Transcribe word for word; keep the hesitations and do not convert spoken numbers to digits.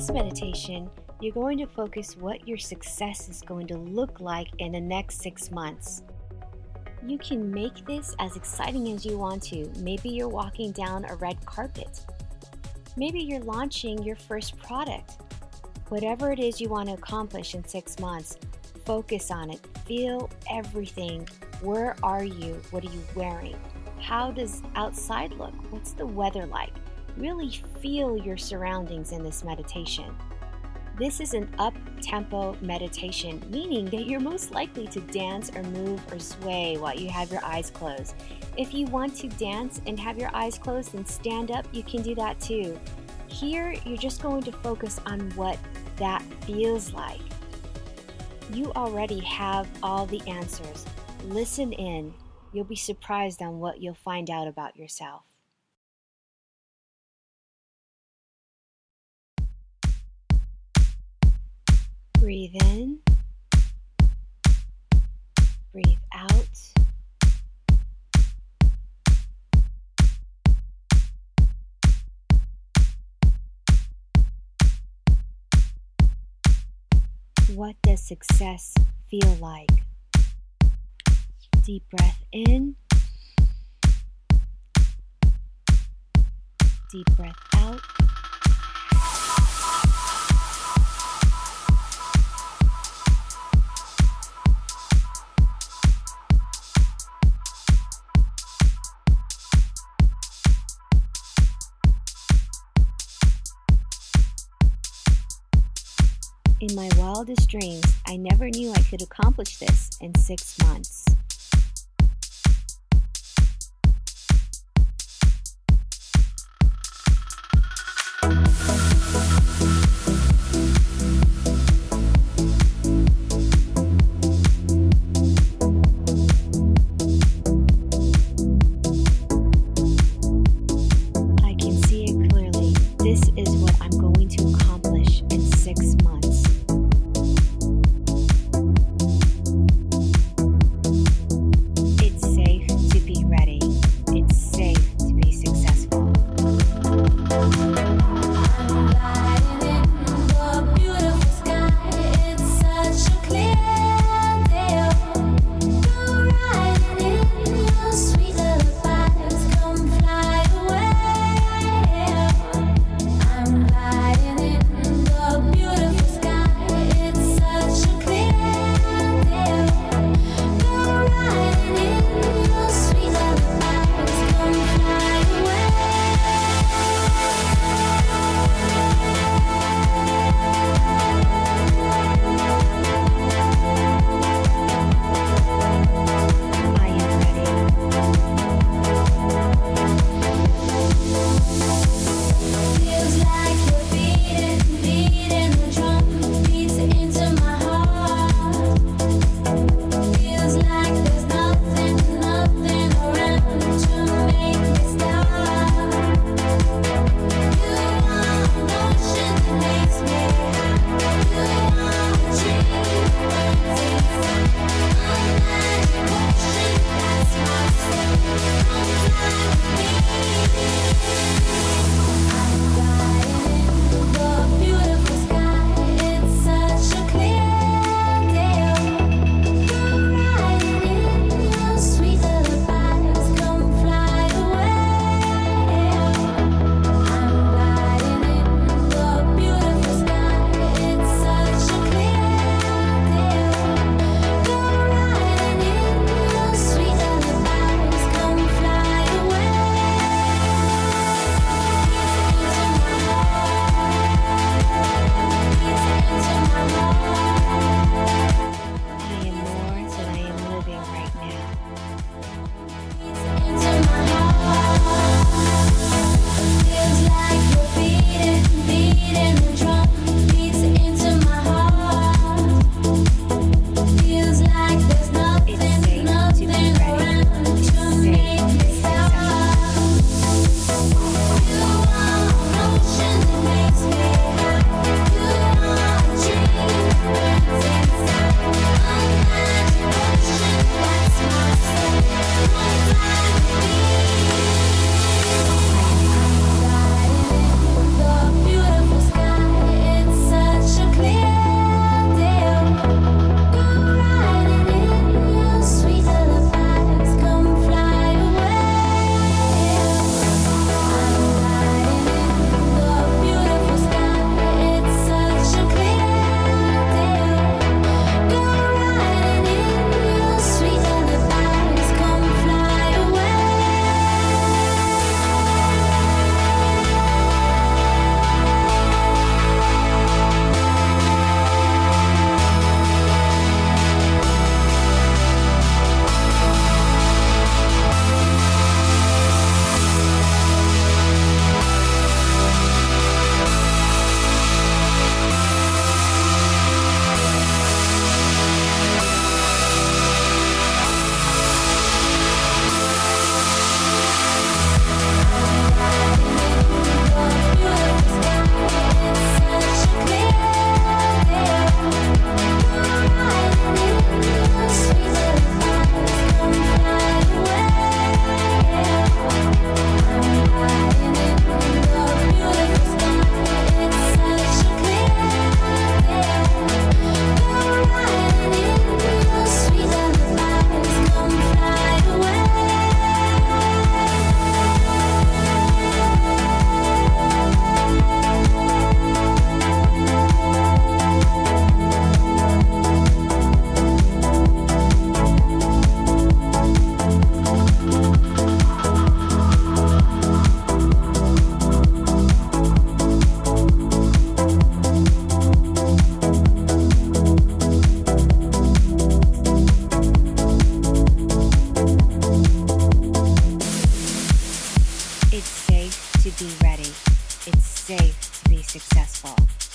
this meditation, you're going to focus what your success is going to look like in the next six months. You can make this as exciting as you want to. Maybe you're walking down a red carpet. Maybe you're launching your first product. Whatever it is you want to accomplish in six months, focus on it. Feel everything. Where are you? What are you wearing? How does outside look? What's the weather like? Really feel your surroundings in this meditation. This is an up-tempo meditation, meaning that you're most likely to dance or move or sway while you have your eyes closed. If you want to dance and have your eyes closed and stand up, you can do that too. Here, you're just going to focus on what that feels like. You already have all the answers. Listen in. You'll be surprised on what you'll find out about yourself. Breathe in. Breathe out. What does success feel like? Deep breath in. Deep breath out. In my wildest dreams, I never knew I could accomplish this in six months. I can see it clearly. This is what I'm going to accomplish in six months. It's safe to be ready. It's safe to be successful.